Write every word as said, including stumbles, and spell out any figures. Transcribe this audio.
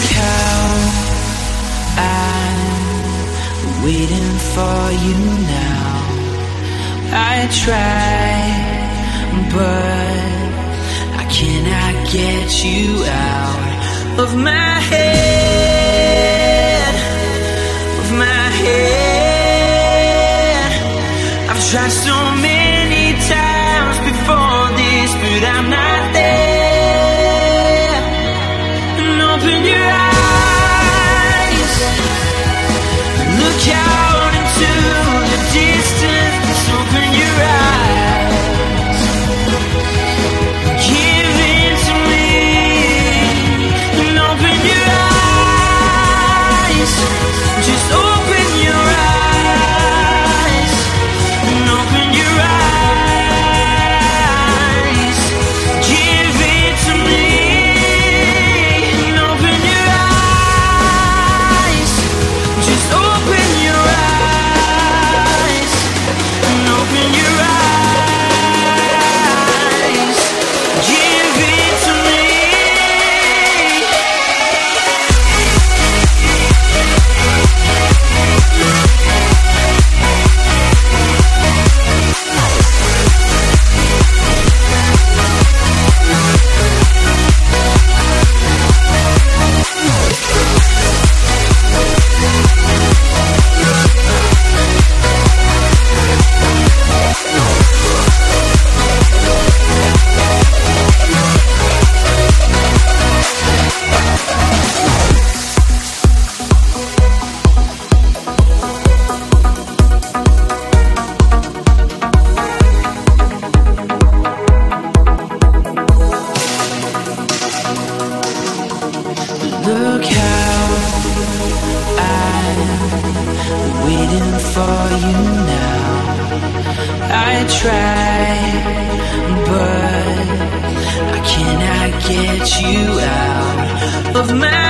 how I'm waiting for you now. I try, but I cannot get you out of my head, of my head. I've tried so many times before this, but I'm not there. And open your eyes, look out into the distance. Open your eyes, give in to me. And open your eyes, just open your eyes. And open your eyes, give in to me. And open your eyes, just open your eyes. And open your eyes, give it to me. Look how I'm waiting for you now. I try, but I cannot get you out of my